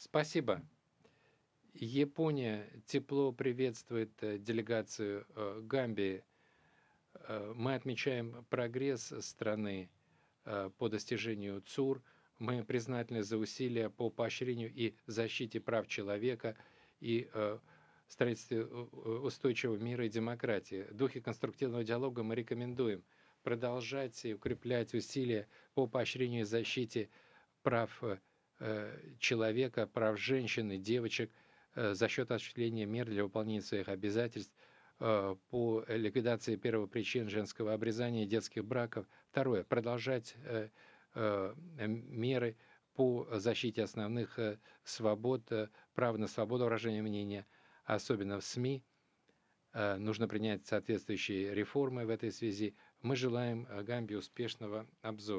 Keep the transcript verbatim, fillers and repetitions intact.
Спасибо. Япония тепло приветствует э, делегацию э, Гамбии. Э, Мы отмечаем прогресс страны э, по достижению ЦУР. Мы признательны за усилия по поощрению и защите прав человека и э, строительстве э, э, устойчивого мира и демократии. В духе конструктивного диалога мы рекомендуем продолжать и укреплять усилия по поощрению и защите прав э, э, человека, прав женщин и девочек э, за счет осуществления мер для выполнения своих обязательств э, по ликвидации первопричин женского обрезания и детских браков. Второе. Продолжать э, э, меры по защите основных э, свобод, э, права на свободу выражения мнения, особенно в СМИ. Э, Нужно принять соответствующие реформы в этой связи. Мы желаем э, Гамбии успешного обзора.